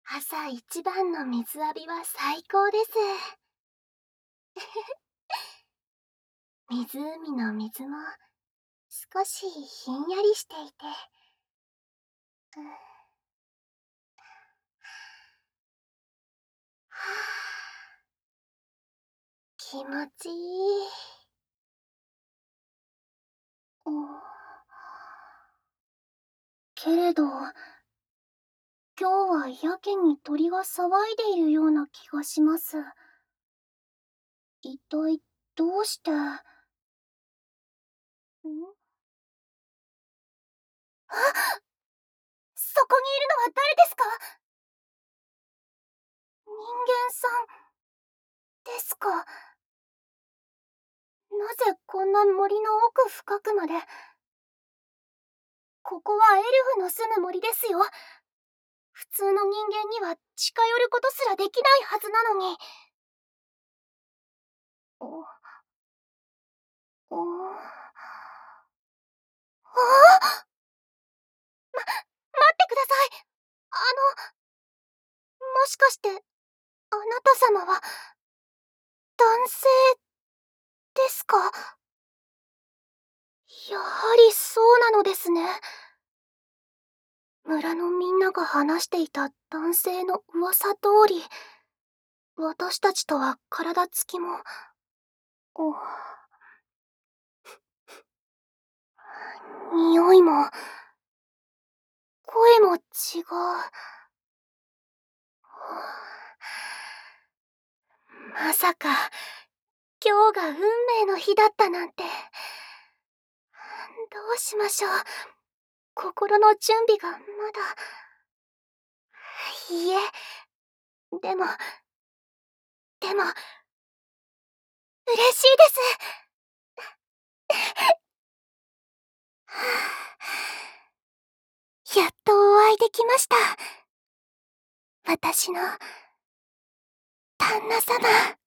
朝一番の水浴びは最高です。湖の水も少しひんやりしていて、うん、はあ、気持ちいい。うん、けれど、今日はやけに鳥が騒いでいるような気がします。一体どうして？そこにいるのは誰ですか？人間さんですか？なぜこんな森の奥深くまで？ここはエルフの住む森ですよ。普通の人間には近寄ることすらできないはずなのに。お、お、あ、待ってください。もしかして、あなた様は、男性ですか？やはりそうなのですね。村のみんなが話していた男性の噂通り、私たちとは体つきも、お、匂いも、声も違う。まさか、今日が運命の日だったなんて。どうしましょう。心の準備がまだ。いいえ、でも、でも、嬉しいです。やっとお会いできました。私の旦那様。